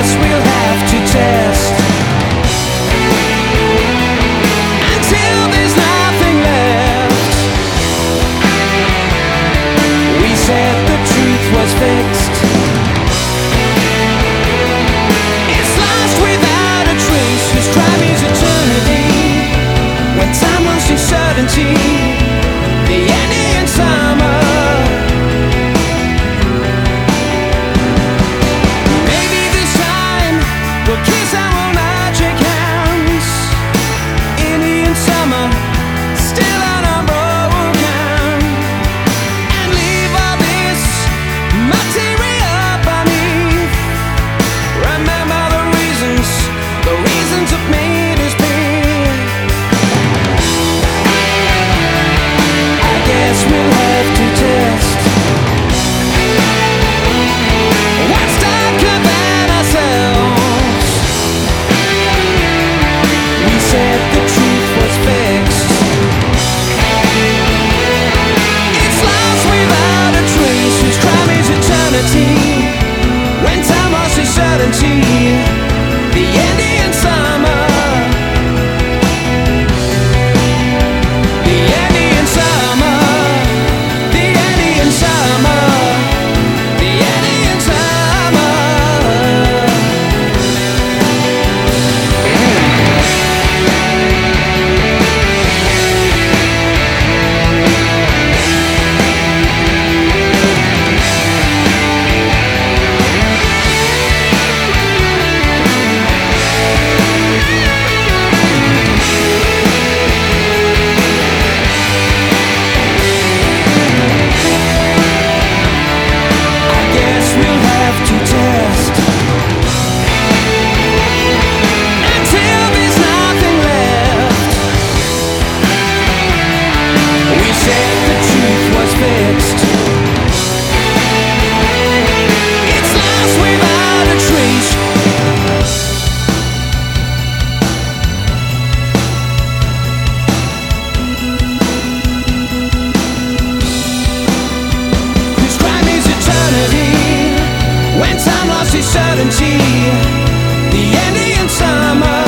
we'll have to test until there's nothing left. We said the truth was fixed. It's lost without a trace, whose crime is eternity. When time lost its certainty, the Indian summer. Maybe this time we'll kiss and we'll not shake hands. Indian summer, still unbroken, and leave all this material beneath. Remember the reasons that made us be. I guess we'll have to test what's darker than ourselves. We said the truth was fixed. It's lost without a trace, whose crime is eternity. When time lost its certainty, the Indian summer. The Indian summer. The Indian summer. The Indian summer. I guess we'll have to test until there's nothing left. We said the truth was fixed. It's lost without a trace. Whose crime is eternity. When time lost its certainty, the Indian summer.